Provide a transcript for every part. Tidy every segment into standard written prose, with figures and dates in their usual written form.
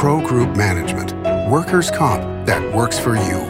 Pro Group Management. Workers' comp that works for you.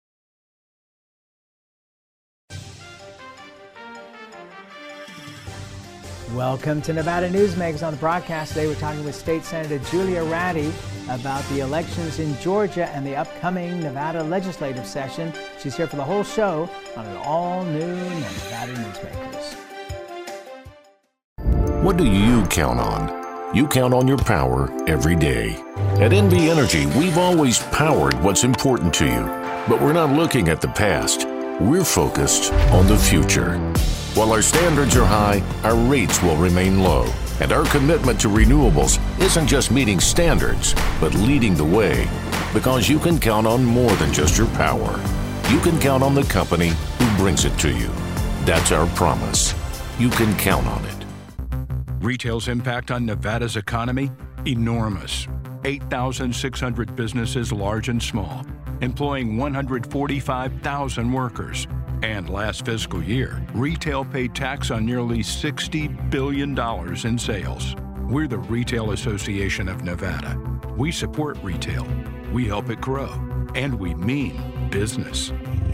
Welcome to Nevada Newsmakers. On the broadcast today, we're talking with State Senator Julia Ratty about the elections in Georgia and the upcoming Nevada legislative session. She's here for the whole show on an all-new Nevada Newsmakers. What do you count on? You count on your power every day. At NV Energy, we've always powered what's important to you. But we're not looking at the past. We're focused on the future. While our standards are high, our rates will remain low. And our commitment to renewables isn't just meeting standards, but leading the way. Because you can count on more than just your power. You can count on the company who brings it to you. That's our promise. You can count on it. Retail's impact on Nevada's economy? Enormous. 8,600 businesses, large and small, employing 145,000 workers. And last fiscal year, retail paid tax on nearly $60 billion in sales. We're the Retail Association of Nevada. We support retail, we help it grow, and we mean business.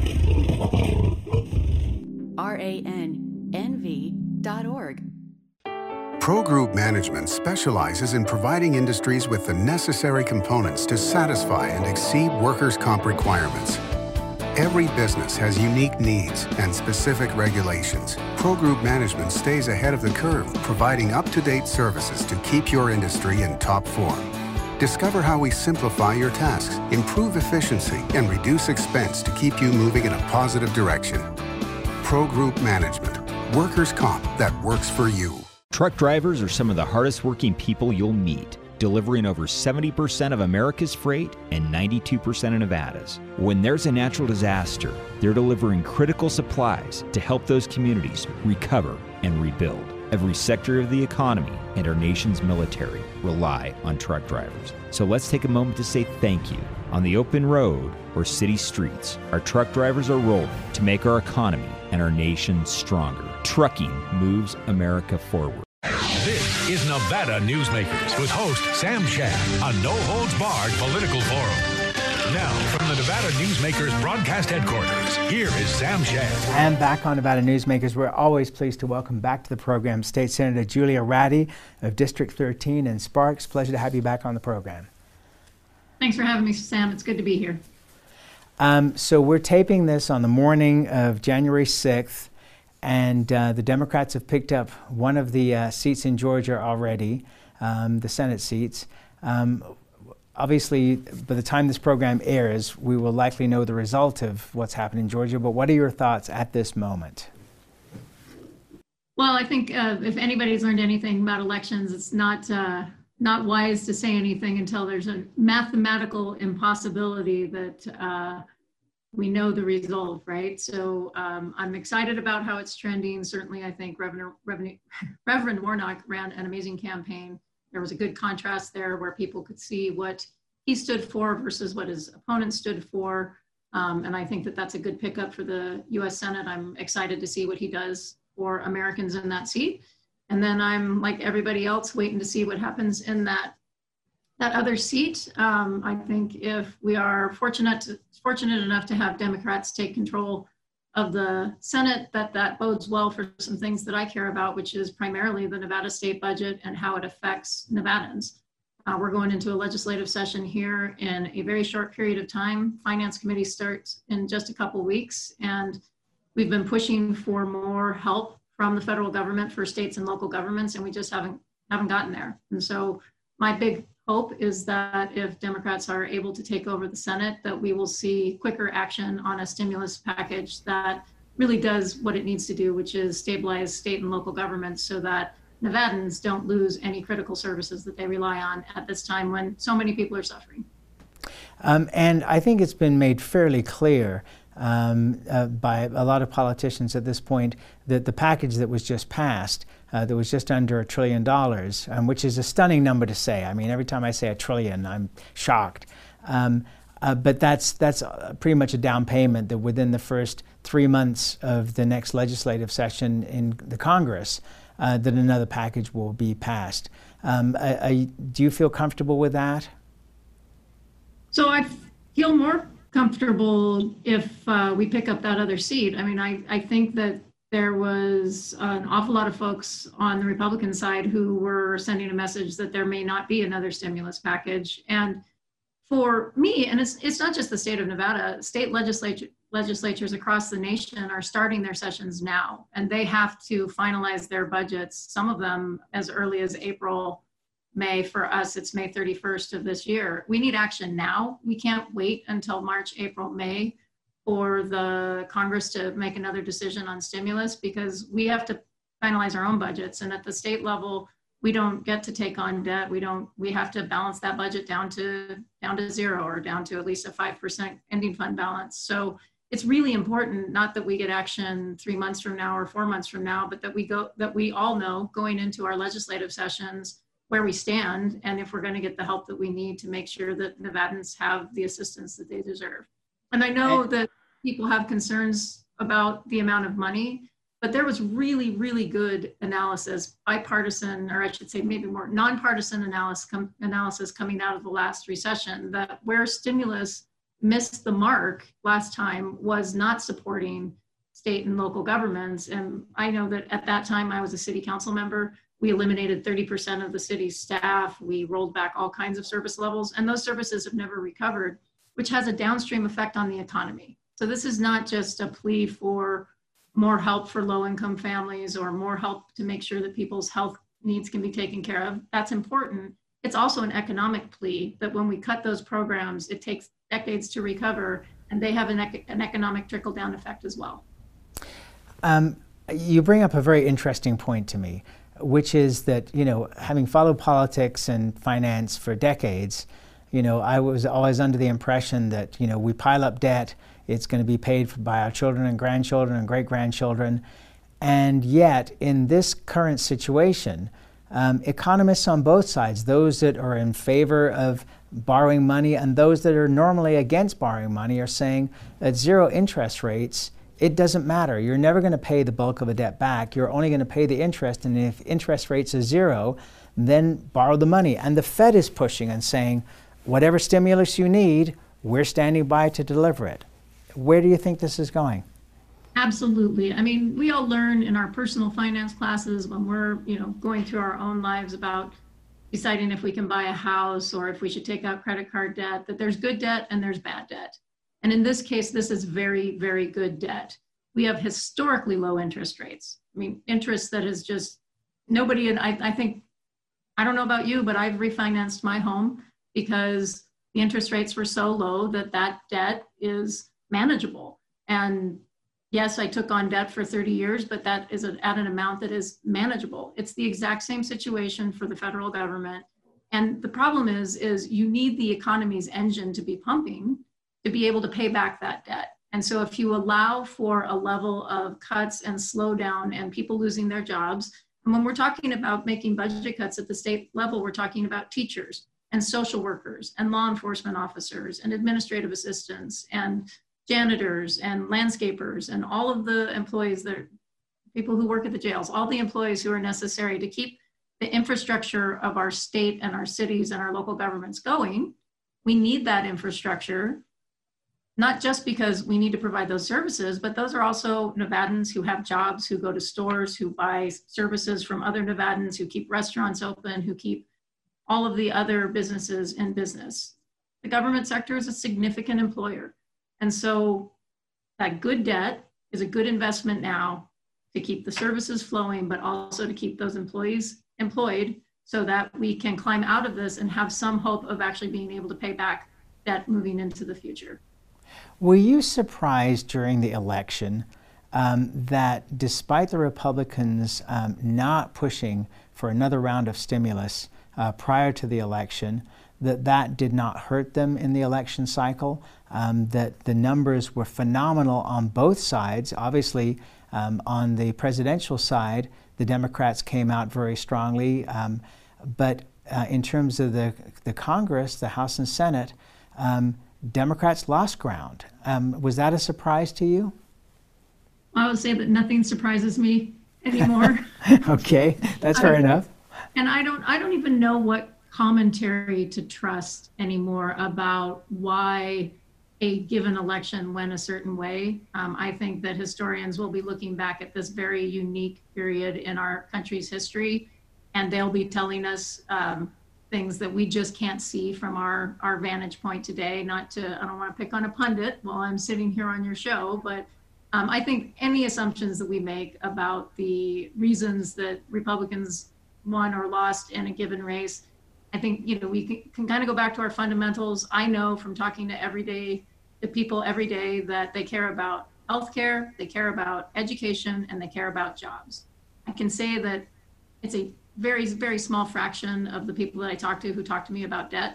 RANNV.org. Pro Group Management specializes in providing industries with the necessary components to satisfy and exceed workers' comp requirements. Every business has unique needs and specific regulations. Pro Group Management stays ahead of the curve, providing up-to-date services to keep your industry in top form. Discover how we simplify your tasks, improve efficiency, and reduce expense to keep you moving in a positive direction. Pro Group Management. Workers' comp that works for you. Truck drivers are some of the hardest working people you'll meet, delivering over 70% of America's freight and 92% of Nevada's. When there's a natural disaster, they're delivering critical supplies to help those communities recover and rebuild. Every sector of the economy and our nation's military rely on truck drivers. So let's take a moment to say thank you. On the open road or city streets, our truck drivers are rolling to make our economy and our nation stronger. Trucking moves America forward. This is Nevada Newsmakers with host Sam Shad, a no-holds-barred political forum. Now, from the Nevada Newsmakers broadcast headquarters, here is Sam Shad. And back on Nevada Newsmakers, we're always pleased to welcome back to the program State Senator Julia Ratty of District 13 in Sparks. Pleasure to have you back on the program. Thanks for having me, Sam. It's good to be here. So we're taping this on the morning of January 6th. And the Democrats have picked up one of the seats in Georgia already, the Senate seats. Obviously, by the time this program airs, we will likely know the result of what's happened in Georgia. But what are your thoughts at this moment? Well, I think if anybody's learned anything about elections, it's not wise to say anything until there's a mathematical impossibilty that we know the result, right? So I'm excited about how it's trending. Certainly, I think Reverend Warnock ran an amazing campaign. There was a good contrast there where people could see what he stood for versus what his opponent stood for. And I think that that's a good pickup for the US Senate. I'm excited to see what he does for Americans in that seat. And then I'm, like everybody else, waiting to see what happens in that other seat. I think if we are fortunate enough to have Democrats take control of the Senate, that bodes well for some things that I care about, which is primarily the Nevada state budget and how it affects Nevadans. We're going into a legislative session here in a very short period of time. Finance Committee starts in just a couple weeks, and we've been pushing for more help from the federal government for states and local governments, and we just haven't gotten there. And so my big hope is that if Democrats are able to take over the Senate, that we will see quicker action on a stimulus package that really does what it needs to do, which is stabilize state and local governments so that Nevadans don't lose any critical services that they rely on at this time when so many people are suffering. And I think it's been made fairly clear by a lot of politicians at this point that the package that was just passed, that was just under $1 trillion, which is a stunning number to say. I mean, every time I say $1 trillion, I'm shocked. But that's pretty much a down payment that within the first 3 months of the next legislative session in the Congress, that another package will be passed. Do you feel comfortable with that? So I feel more comfortable if we pick up that other seat. I mean, I think that there was an awful lot of folks on the Republican side who were sending a message that there may not be another stimulus package. And for me, and it's not just the state of Nevada, state legislatures across the nation are starting their sessions now, and they have to finalize their budgets, some of them as early as April, May. For us, it's May 31st of this year. We need action now. We can't wait until March, April, May for the Congress to make another decision on stimulus, because we have to finalize our own budgets. And at the state level, we don't get to take on debt. We have to balance that budget down to zero, or down to at least a 5% ending fund balance. So it's really important, not that we get action 3 months from now or 4 months from now, but that we all know going into our legislative sessions where we stand, and if we're going to get the help that we need to make sure that Nevadans have the assistance that they deserve. And I know that people have concerns about the amount of money, but there was really, really good analysis, bipartisan, or I should say maybe more nonpartisan analysis coming out of the last recession, that where stimulus missed the mark last time was not supporting state and local governments. And I know that at that time I was a city council member. We eliminated 30% of the city's staff. We rolled back all kinds of service levels, and those services have never recovered, which has a downstream effect on the economy. So this is not just a plea for more help for low-income families or more help to make sure that people's health needs can be taken care of. That's important. It's also an economic plea that when we cut those programs, it takes decades to recover, and they have an economic trickle-down effect as well. You bring up a very interesting point to me, which is that, you know, having followed politics and finance for decades, you know, I was always under the impression that, you know, we pile up debt, it's going to be paid for by our children and grandchildren and great-grandchildren. And yet, in this current situation, economists on both sides, those that are in favor of borrowing money and those that are normally against borrowing money, are saying at zero interest rates, it doesn't matter. You're never going to pay the bulk of the debt back. You're only going to pay the interest, and if interest rates are zero, then borrow the money. And the Fed is pushing and saying, whatever stimulus you need, we're standing by to deliver it. Where do you think this is going? Absolutely. I mean, we all learn in our personal finance classes when we're, you know, going through our own lives about deciding if we can buy a house or if we should take out credit card debt, that there's good debt and there's bad debt. And in this case, this is very, very good debt. We have historically low interest rates. I mean, interest that is just nobody, and I think, I don't know about you, but I've refinanced my home because the interest rates were so low that that debt is manageable. And yes, I took on debt for 30 years, but that is at an amount that is manageable. It's the exact same situation for the federal government. And the problem is you need the economy's engine to be pumping to be able to pay back that debt. And so if you allow for a level of cuts and slowdown and people losing their jobs, and when we're talking about making budget cuts at the state level, we're talking about teachers and social workers and law enforcement officers and administrative assistants and janitors and landscapers and all of the employees, that people who work at the jails, all the employees who are necessary to keep the infrastructure of our state and our cities and our local governments going. We need that infrastructure, not just because we need to provide those services, but those are also Nevadans who have jobs, who go to stores, who buy services from other Nevadans, who keep restaurants open, who keep all of the other businesses in business. The government sector is a significant employer. And so that good debt is a good investment now to keep the services flowing, but also to keep those employees employed so that we can climb out of this and have some hope of actually being able to pay back debt moving into the future. Were you surprised during the election that despite the Republicans not pushing for another round of stimulus prior to the election, that did not hurt them in the election cycle, that the numbers were phenomenal on both sides? Obviously, on the presidential side, the Democrats came out very strongly, but in terms of the Congress, the House and Senate, Democrats lost ground. Was that a surprise to you? I would say that nothing surprises me anymore. Okay, that's fair enough. And I don't even know what commentary to trust anymore about why a given election went a certain way. I think that historians will be looking back at this very unique period in our country's history, and they'll be telling us things that we just can't see from our vantage point today. I don't want to pick on a pundit while I'm sitting here on your show, but I think any assumptions that we make about the reasons that Republicans won or lost in a given race, I think, we can kind of go back to our fundamentals. I know from talking to the people every day that they care about healthcare, they care about education, and they care about jobs. I can say that it's a very, very small fraction of the people that I talk to who talk to me about debt.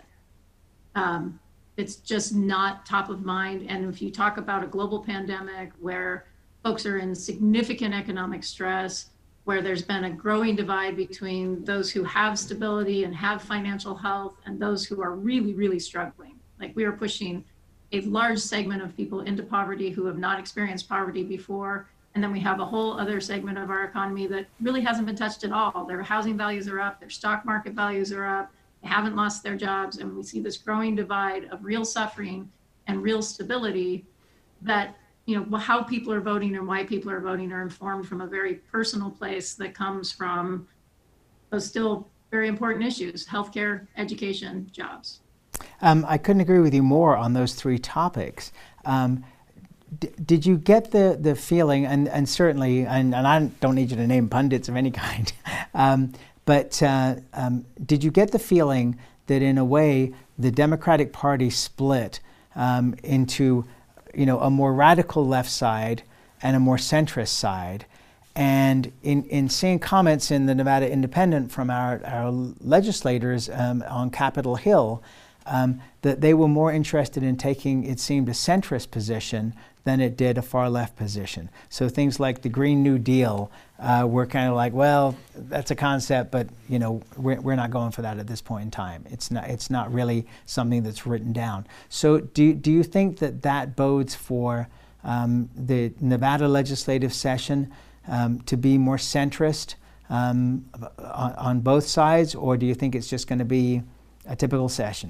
It's just not top of mind. And if you talk about a global pandemic where folks are in significant economic stress, where there's been a growing divide between those who have stability and have financial health and those who are really, really struggling. Like, we are pushing a large segment of people into poverty who have not experienced poverty before. And then we have a whole other segment of our economy that really hasn't been touched at all. Their housing values are up, their stock market values are up, they haven't lost their jobs. And we see this growing divide of real suffering and real stability that, how people are voting and why people are voting are informed from a very personal place that comes from those still very important issues: healthcare, education, jobs. I couldn't agree with you more on those three topics. Did you get the feeling, and certainly, and I don't need you to name pundits of any kind, but did you get the feeling that in a way the Democratic Party split into a more radical left side and a more centrist side? And in seeing comments in the Nevada Independent from our legislators on Capitol Hill, that they were more interested in taking, it seemed, a centrist position than it did a far left position. So things like the Green New Deal were kind of like, well, that's a concept, but we're not going for that at this point in time. It's not really something that's written down. So do you think that bodes for the Nevada legislative session to be more centrist on both sides, or do you think it's just going to be a typical session?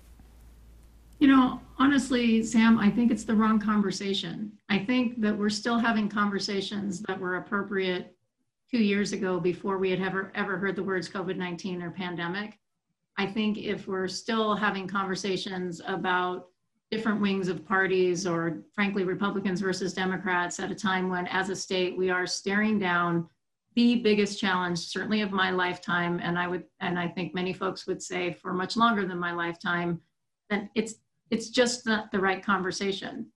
Honestly, Sam, I think it's the wrong conversation. I think that we're still having conversations that were appropriate 2 years ago before we had ever heard the words COVID-19 or pandemic. I think if we're still having conversations about different wings of parties, or frankly, Republicans versus Democrats, at a time when, as a state, we are staring down the biggest challenge, certainly of my lifetime, and I think many folks would say for much longer than my lifetime, then it's just not the right conversation.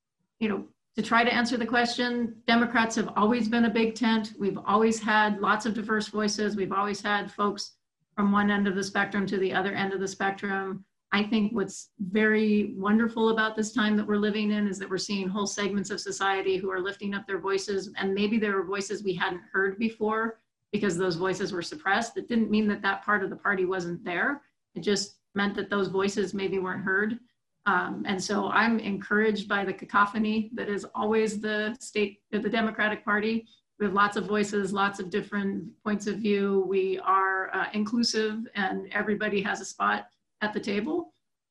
To try to answer the question, Democrats have always been a big tent. We've always had lots of diverse voices. We've always had folks from one end of the spectrum to the other end of the spectrum. I think what's very wonderful about this time that we're living in is that we're seeing whole segments of society who are lifting up their voices, and maybe there were voices we hadn't heard before because those voices were suppressed. It didn't mean that part of the party wasn't there. It just meant that those voices maybe weren't heard. And so I'm encouraged by the cacophony that is always the Democratic Party. We have lots of voices, lots of different points of view. We are inclusive, and everybody has a spot at the table.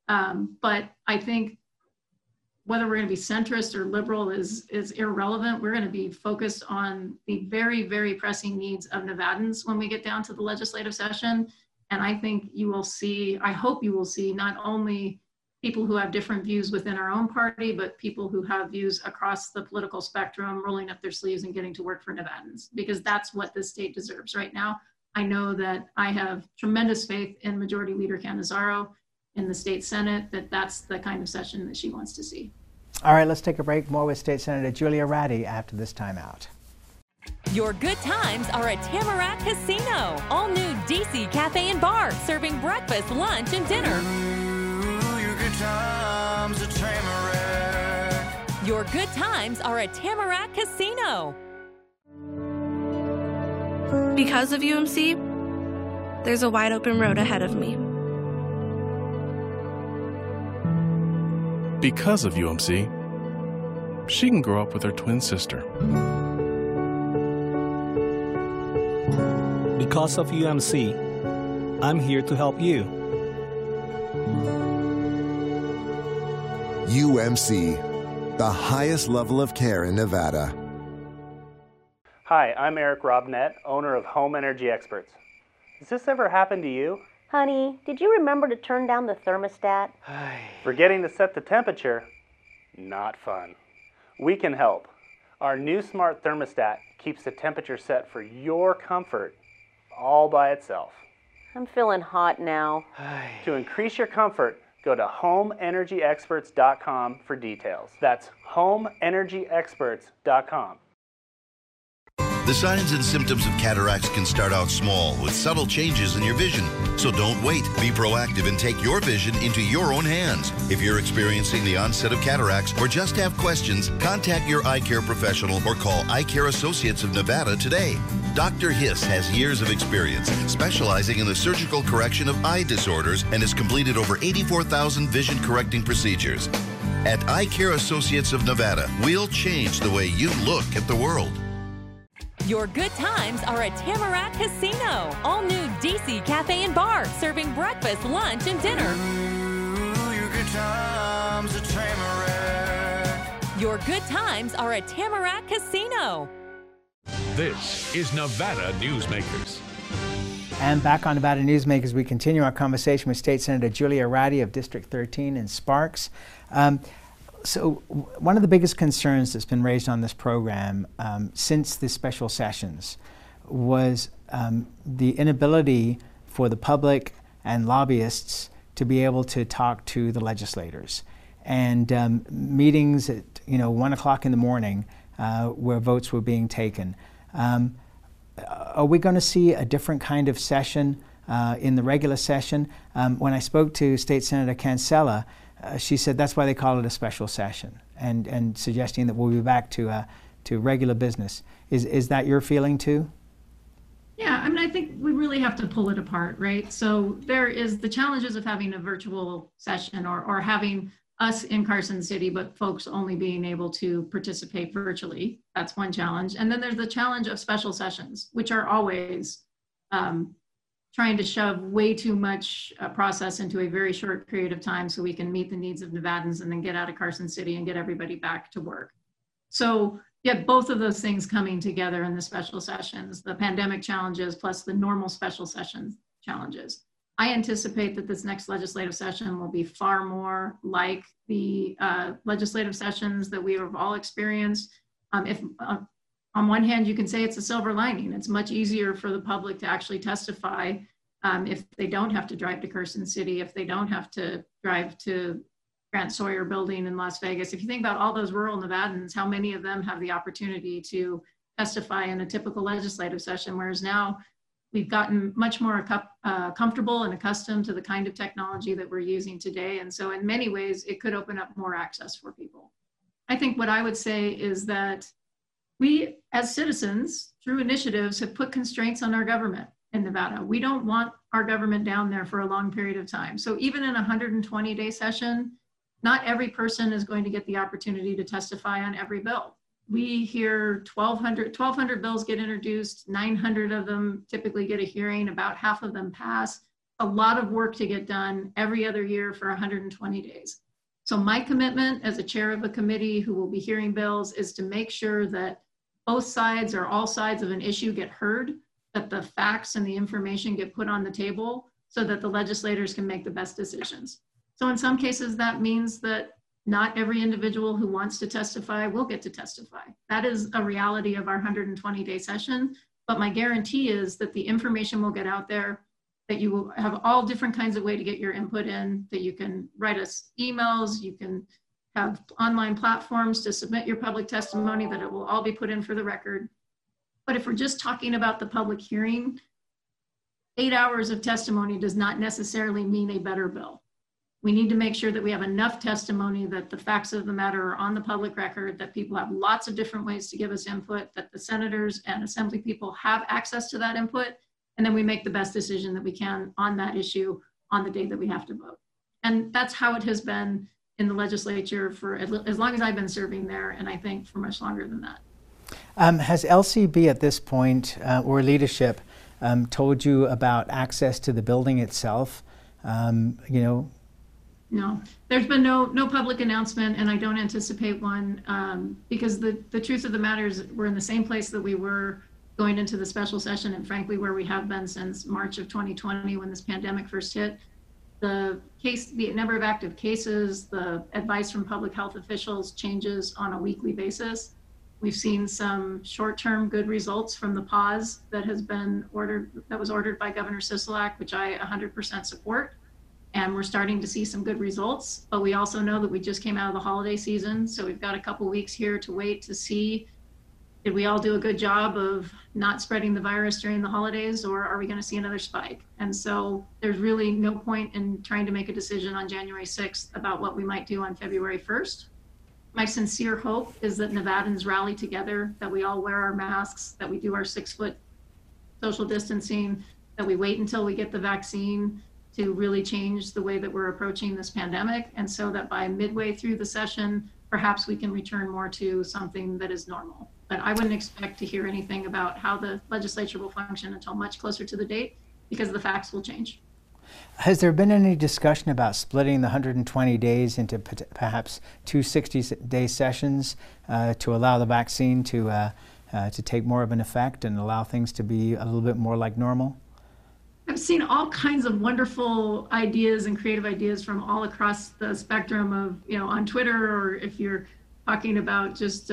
But I think whether we're going to be centrist or liberal is irrelevant. We're going to be focused on the very, very pressing needs of Nevadans when we get down to the legislative session. And I think I hope you will see not only people who have different views within our own party, but people who have views across the political spectrum, rolling up their sleeves and getting to work for Nevadans, because that's what this state deserves right now. I know that I have tremendous faith in Majority Leader Cannizzaro in the state Senate, that's the kind of session that she wants to see. All right, let's take a break. More with State Senator Julia Ratty after this timeout. Your good times are at Tamarack Casino. All new DC Cafe and Bar, serving breakfast, lunch, and dinner. Your good times at Tamarack. Your good times are at Tamarack Casino. Because of UMC, there's a wide open road ahead of me. Because of UMC, she can grow up with her twin sister. Because of UMC, I'm here to help you. UMC, the highest level of care in Nevada. Hi, I'm Eric Robnett, owner of Home Energy Experts. Has this ever happened to you? Honey, did you remember to turn down the thermostat? Forgetting to set the temperature? Not fun. We can help. Our new smart thermostat keeps the temperature set for your comfort all by itself. I'm feeling hot now. To increase your comfort, go to homeenergyexperts.com for details. That's homeenergyexperts.com. The signs and symptoms of cataracts can start out small with subtle changes in your vision. So don't wait. Be proactive and take your vision into your own hands. If you're experiencing the onset of cataracts or just have questions, contact your eye care professional or call Eye Care Associates of Nevada today. Dr. Hiss has years of experience specializing in the surgical correction of eye disorders and has completed over 84,000 vision correcting procedures. At Eye Care Associates of Nevada, we'll change the way you look at the world. Your good times are at Tamarack Casino. All new DC Cafe and Bar, serving breakfast, lunch, and dinner. Your good times at Tamarack. Your good times are at Tamarack Casino. This is Nevada Newsmakers. And back on Nevada Newsmakers, we continue our conversation with State Senator Julia Ratty of District 13 in Sparks. So one of the biggest concerns that's been raised on this program since the special sessions was the inability for the public and lobbyists to be able to talk to the legislators. And meetings at 1 o'clock in the morning where votes were being taken. Are we going to see a different kind of session in the regular session? When I spoke to State Senator Cancela, she said that's why they call it a special session, and suggesting that we'll be back to regular business. Is that your feeling too? Yeah, I mean, I think we really have to pull it apart, right? So there is the challenges of having a virtual session or having us in Carson City, but folks only being able to participate virtually. That's one challenge. And then there's the challenge of special sessions, which are always trying to shove way too much process into a very short period of time so we can meet the needs of Nevadans and then get out of Carson City and get everybody back to work. So you have both of those things coming together in the special sessions, the pandemic challenges plus the normal special session challenges. I anticipate that this next legislative session will be far more like the legislative sessions that we have all experienced. On one hand, you can say it's a silver lining. It's much easier for the public to actually testify if they don't have to drive to Carson City, if they don't have to drive to Grant Sawyer Building in Las Vegas. If you think about all those rural Nevadans, how many of them have the opportunity to testify in a typical legislative session, whereas now we've gotten much more comfortable and accustomed to the kind of technology that we're using today. And so in many ways, it could open up more access for people. I think what I would say is that we, as citizens, through initiatives, have put constraints on our government in Nevada. We don't want our government down there for a long period of time. So even in a 120-day session, not every person is going to get the opportunity to testify on every bill. We hear 1,200 bills get introduced, 900 of them typically get a hearing, about half of them pass. A lot of work to get done every other year for 120 days. So my commitment as a chair of a committee who will be hearing bills is to make sure that both sides or all sides of an issue get heard, that the facts and the information get put on the table so that the legislators can make the best decisions. So in some cases, that means that not every individual who wants to testify will get to testify. That is a reality of our 120-day session, but my guarantee is that the information will get out there, that you will have all different kinds of way to get your input in, that you can write us emails, you can have online platforms to submit your public testimony, that it will all be put in for the record. But if we're just talking about the public hearing, 8 hours of testimony does not necessarily mean a better bill. We need to make sure that we have enough testimony, that the facts of the matter are on the public record, that people have lots of different ways to give us input, that the senators and assembly people have access to that input, and then we make the best decision that we can on that issue on the day that we have to vote. And that's how it has been in the legislature for as long as I've been serving there, and I think for much longer than that. Has LCB at this point, or leadership, told you about access to the building itself? No, there's been no public announcement, and I don't anticipate one, because the truth of the matter is we're in the same place that we were going into the special session, and frankly where we have been since March of 2020 when this pandemic first hit. The number of active cases, the advice from public health officials changes on a weekly basis. We've seen some short-term good results from the pause that was ordered by Governor Sisolak, which I 100% support. And we're starting to see some good results, but we also know that we just came out of the holiday season. So we've got a couple weeks here to wait to see, did we all do a good job of not spreading the virus during the holidays, or are we going to see another spike? And so there's really no point in trying to make a decision on January 6th about what we might do on February 1st. My sincere hope is that Nevadans rally together, that we all wear our masks, that we do our 6-foot social distancing, that we wait until we get the vaccine to really change the way that we're approaching this pandemic. And so that by midway through the session, perhaps we can return more to something that is normal. But I wouldn't expect to hear anything about how the legislature will function until much closer to the date, because the facts will change. Has there been any discussion about splitting the 120 days into perhaps 2 60-day sessions to allow the vaccine to take more of an effect and allow things to be a little bit more like normal? I've seen all kinds of wonderful ideas and creative ideas from all across the spectrum of, on Twitter, or if you're talking about just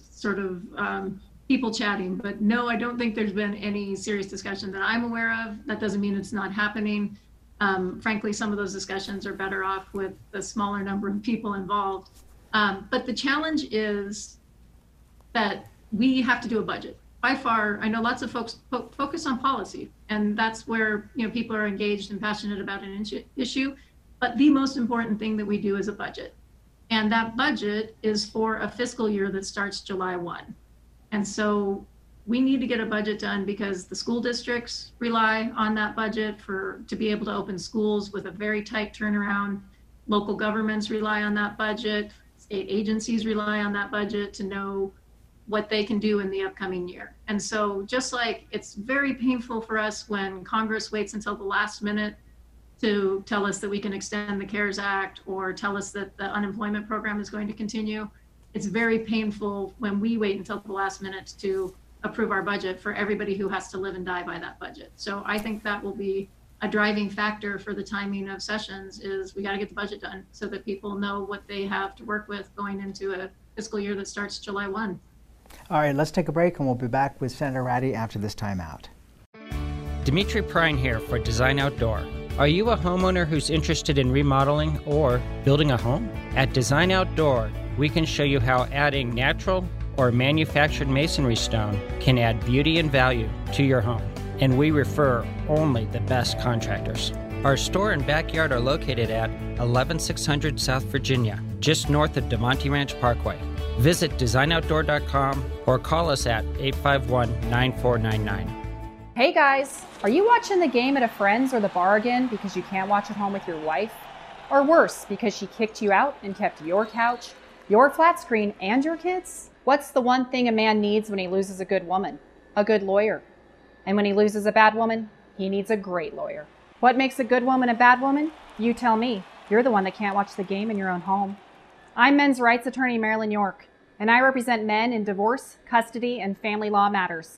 people chatting. But no, I don't think there's been any serious discussion that I'm aware of. That doesn't mean it's not happening. Frankly, some of those discussions are better off with the smaller number of people involved. But the challenge is that we have to do a budget. By far, I know lots of folks focus on policy, and that's where people are engaged and passionate about an issue. But the most important thing that we do is a budget. And that budget is for a fiscal year that starts July 1. And so we need to get a budget done because the school districts rely on that budget to be able to open schools with a very tight turnaround. Local governments rely on that budget. State agencies rely on that budget to know what they can do in the upcoming year. And so just like it's very painful for us when Congress waits until the last minute to tell us that we can extend the CARES Act or tell us that the unemployment program is going to continue, it's very painful when we wait until the last minute to approve our budget for everybody who has to live and die by that budget. So I think that will be a driving factor for the timing of sessions, is we got to get the budget done so that people know what they have to work with going into a fiscal year that starts July 1. All right, let's take a break and we'll be back with Senator Ratty after this timeout. Dimitri Prine here for Design Outdoor. Are you a homeowner who's interested in remodeling or building a home? At Design Outdoor, we can show you how adding natural or manufactured masonry stone can add beauty and value to your home. And we refer only the best contractors. Our store and backyard are located at 11600 South Virginia, just north of DeMonte Ranch Parkway. Visit designoutdoor.com or call us at 851-9499. Hey guys, are you watching the game at a friend's or the bar again because you can't watch at home with your wife? Or worse, because she kicked you out and kept your couch, your flat screen, and your kids? What's the one thing a man needs when he loses a good woman? A good lawyer. And when he loses a bad woman, he needs a great lawyer. What makes a good woman a bad woman? You tell me. You're the one that can't watch the game in your own home. I'm men's rights attorney Marilyn York, and I represent men in divorce, custody, and family law matters.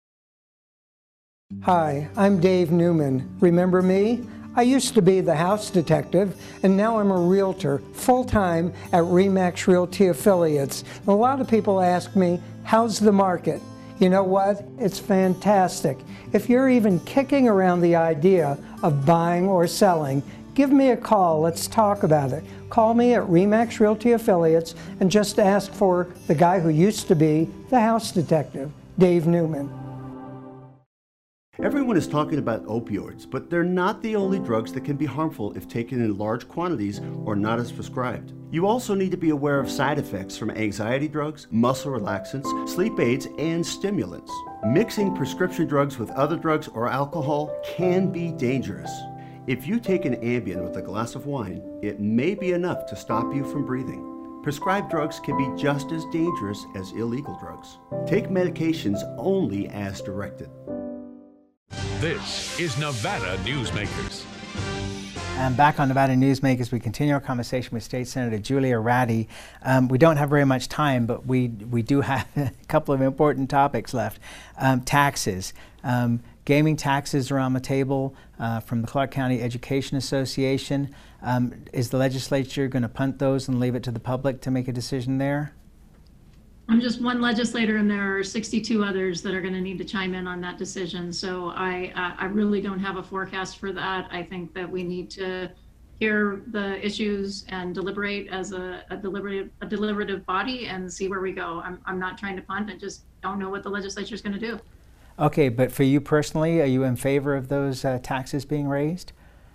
Hi, I'm Dave Newman. Remember me? I used to be the house detective, and now I'm a realtor, full-time at RE/MAX Realty Affiliates. And a lot of people ask me, how's the market? You know what? It's fantastic. If you're even kicking around the idea of buying or selling, give me a call. Let's talk about it. Call me at RE/MAX Realty Affiliates and just ask for the guy who used to be the house detective, Dave Newman. Everyone is talking about opioids, but they're not the only drugs that can be harmful if taken in large quantities or not as prescribed. You also need to be aware of side effects from anxiety drugs, muscle relaxants, sleep aids, and stimulants. Mixing prescription drugs with other drugs or alcohol can be dangerous. If you take an Ambien with a glass of wine, it may be enough to stop you from breathing. Prescribed drugs can be just as dangerous as illegal drugs. Take medications only as directed. This is Nevada Newsmakers. And back on Nevada Newsmakers, we continue our conversation with State Senator Julia Ratty. We don't have very much time, but we do have a couple of important topics left. Taxes. Gaming taxes are on the table from the Clark County Education Association. Is the legislature going to punt those and leave it to the public to make a decision there? I'm just one legislator, and there are 62 others that are going to need to chime in on that decision. So I really don't have a forecast for that. I think that we need to hear the issues and deliberate as a deliberative body and see where we go. I'm not trying to punt. I just don't know what the legislature is going to do. Okay, but for you personally, are you in favor of those taxes being raised?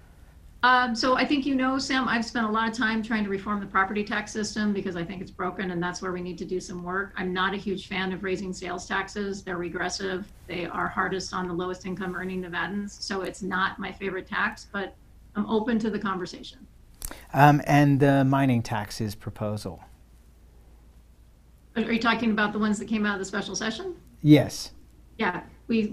So I think, Sam, I've spent a lot of time trying to reform the property tax system because I think it's broken, and that's where we need to do some work. I'm not a huge fan of raising sales taxes. They're regressive. They are hardest on the lowest income earning Nevadans. So it's not my favorite tax, but I'm open to the conversation. And the mining taxes proposal. Are you talking about the ones that came out of the special session? Yes. Yeah,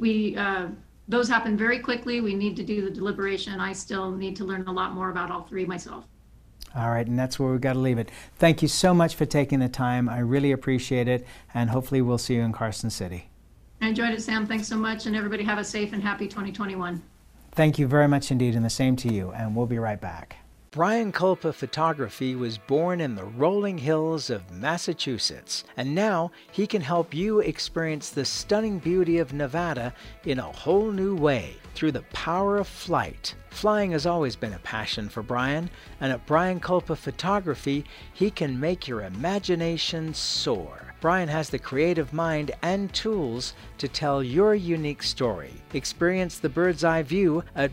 those happen very quickly. We need to do the deliberation. I still need to learn a lot more about all three myself. All right, and that's where we've got to leave it. Thank you so much for taking the time. I really appreciate it, and hopefully we'll see you in Carson City. I enjoyed it, Sam. Thanks so much, and everybody have a safe and happy 2021. Thank you very much indeed, and the same to you, and we'll be right back. Brian Kulpa Photography was born in the rolling hills of Massachusetts, and now he can help you experience the stunning beauty of Nevada in a whole new way through the power of flight. Flying has always been a passion for Brian, and at Brian Kulpa Photography, he can make your imagination soar. Brian has the creative mind and tools to tell your unique story. Experience the bird's eye view at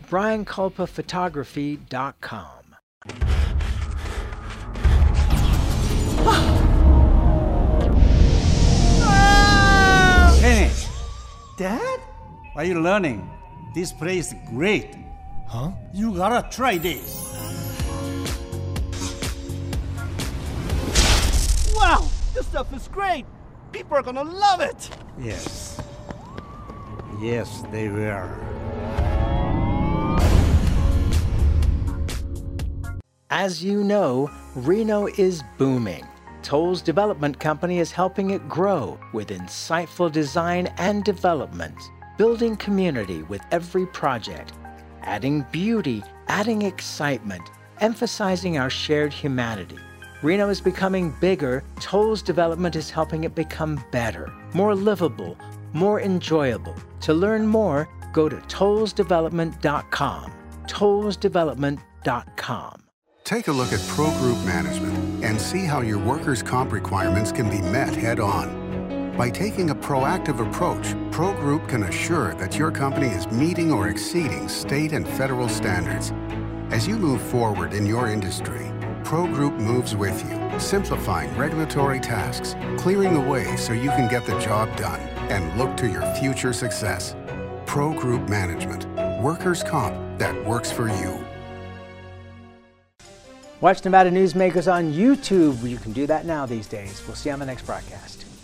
briankulpaphotography.com. Kenny! Dad? What are you learning? This place is great. Huh? You gotta try this. Wow! This stuff is great! People are gonna love it! Yes. Yes, they will. As you know, Reno is booming. Toll's Development Company is helping it grow with insightful design and development, building community with every project, adding beauty, adding excitement, emphasizing our shared humanity. Reno is becoming bigger. Toll's Development is helping it become better, more livable, more enjoyable. To learn more, go to tollsdevelopment.com. tollsdevelopment.com. Take a look at Pro Group Management and see how your workers' comp requirements can be met head-on. By taking a proactive approach, Pro Group can assure that your company is meeting or exceeding state and federal standards. As you move forward in your industry, Pro Group moves with you, simplifying regulatory tasks, clearing the way so you can get the job done and look to your future success. Pro Group Management, workers' comp that works for you. Watch Nevada Newsmakers on YouTube. You can do that now these days. We'll see you on the next broadcast.